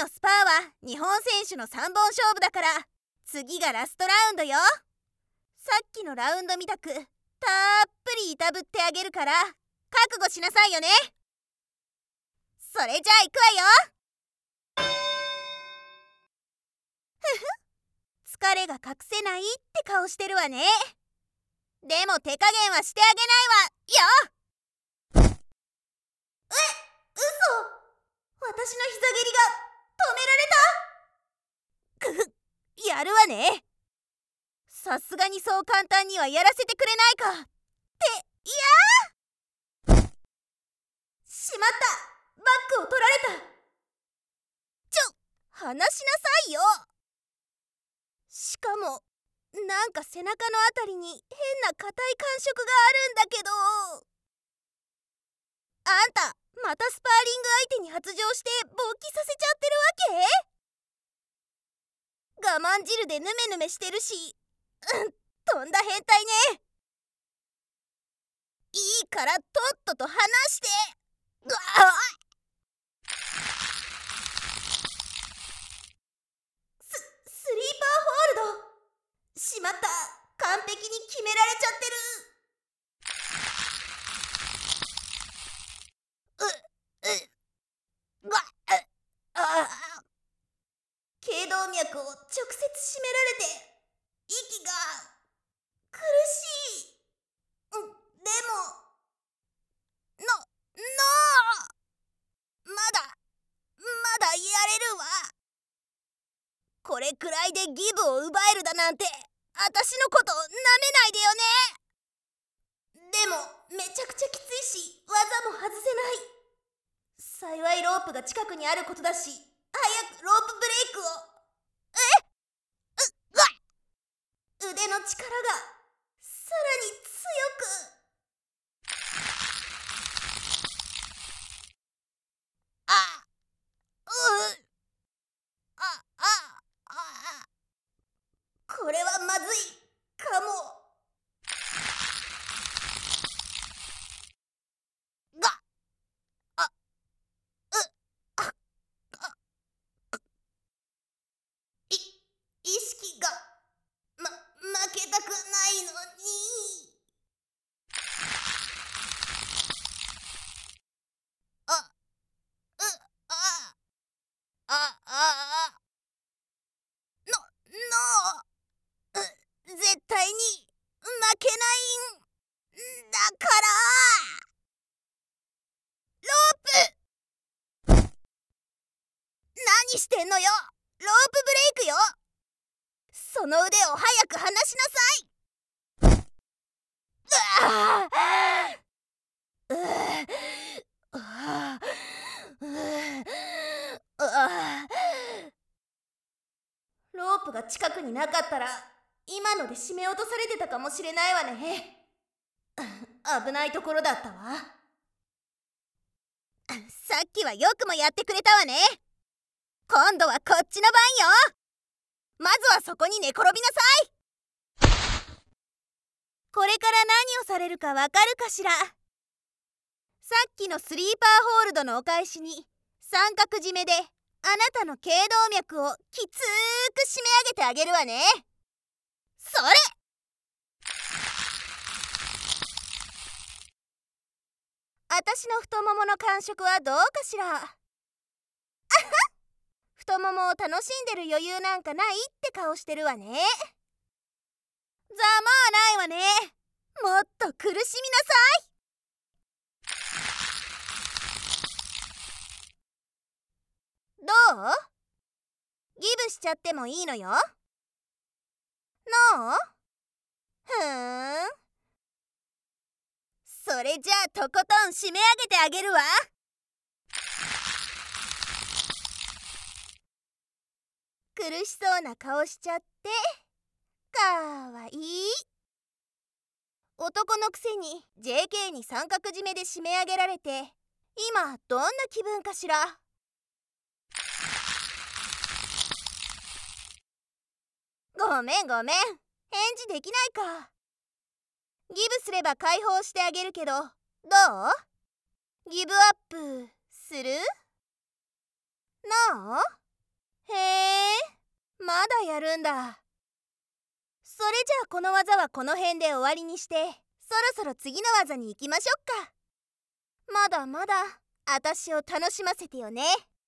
のスパーは日本選手の3本勝負だから、次がラストラウンドよ。さっきのラウンドみたくたっぷりいたぶってあげるから覚悟しなさいよね。それじゃあ行くわよ。ふふ、疲れが隠せないって顔してるわね。でも手加減はしてあげないわよ。嘘、私の膝蹴りが止められた。くふ、やるわね。さすがにそう簡単にはやらせてくれないかって。いやー、しまった、バッグを取られた。離しなさいよ。しかもなんか背中のあたりに変な硬い感触があるんだけど。あんたまたスパーリング相手に発情して勃起させちゃってるわけ？我慢汁でヌメヌメしてるし、とんだ変態ね。いいからとっとと離して。スリーパーホールド。しまった、完璧に決められちゃってる。頸動脈を直接締められて息が苦しい。でもまだやれるわ。これくらいでギブを奪えるだなんて私のことなめないでよね。でもめちゃくちゃきついし技も外せない。幸いロープが近くにあることだし、早くロープブレイクを。腕の力がさらに強く。これはまずいかも。意識が負けたくないのに。絶対に負けないんだから。ロープ、何してんのよ。ロープブレイクよ。その腕を早く離しなさい。ロープが近くになかったら今ので締め落とされてたかもしれないわね。危ないところだったわ。さっきはよくもやってくれたわね。今度はこっちの番よ。まずはそこに寝転びなさい。これから何をされるかわかるかしら。さっきのスリーパーホールドのお返しに三角締めであなたの頸動脈をきつーく締め上げてあげるわね。それ！私の太ももの感触はどうかしら。あはっ、太ももを楽しんでる余裕なんかないって顔してるわね。ざまあないわね。もっと苦しみなさい。どう？ギブしちゃってもいいのよ。ノー？ふーん。それじゃあとことん締め上げてあげるわ。苦しそうな顔しちゃってかわいい。男のくせに JK に三角締めで締め上げられて今どんな気分かしら。ごめん返事できないか。ギブすれば解放してあげるけどどう？ギブアップする？ノー？ へえ、まだやるんだ。それじゃあこの技はこの辺で終わりにして、そろそろ次の技に行きましょうか。まだまだあたしを楽しませてよね。